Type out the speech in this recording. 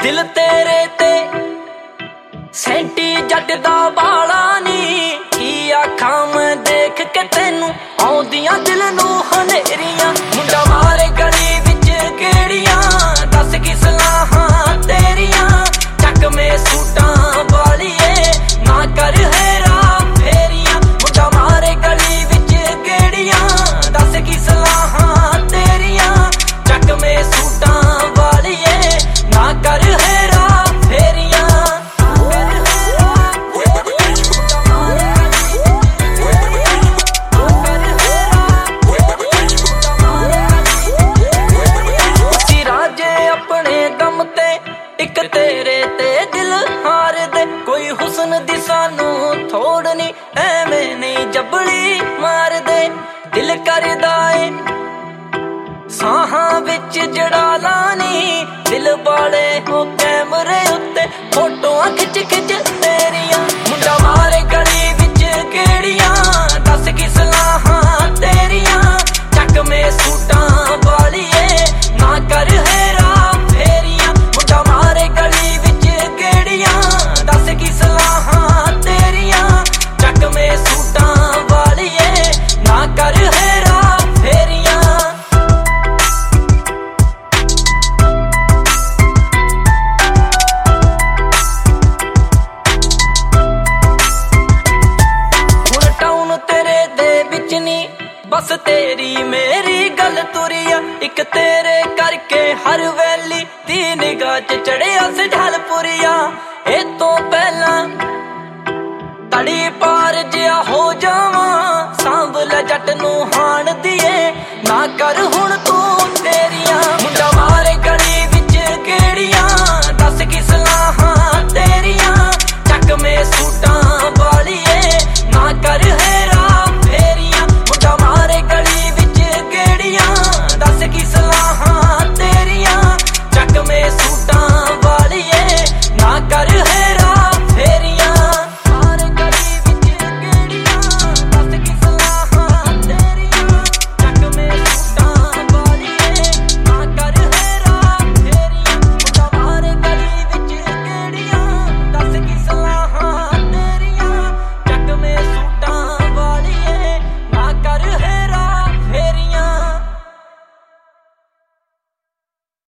दिल तेरे ते सेंटी जट दा बाला नी की आखां मैं देख के तेनू आउंदियां दिल नू हनेरियां मुंडा मारे गली विच केड़ियां दस की सलाहां तेरियां चक में सूटां वालिए ना कर हेरा फेरियां मुंडा मारे गली विच केड़ियां दस की सलाहां तेरियां चक में सूटां वालिए ना कर हेरा फेरियां एक तेरे ते दिल हार दे कोई हुस्न दी सानू थोड़ नी एवें नहीं जबली मार दे दिल करदा ए साहां विच जड़ा लानी दिल वाले हो कैमरे उत्ते फोटोआं खिच खिच तेरियां मुंडा मारे गली विच केड़ियां दस की सलाहां तेरियां चक में सूटां वालिए ना कर हेरा फेरियां मुंडा मारे गली विच केड़ियां दस की सलाहां तेरियां चक में सूटां वालिए ना कर हेरा फेरियां हुण टाउन तेरे दे विच नी बस तेरी मेरी गल तुरिया एक तेरे करके हर वैली दी निगाह च चढ़िया सझलपुरिया ए तो पहला तड़ी पार जिया हो जावां सांभ ले जट नू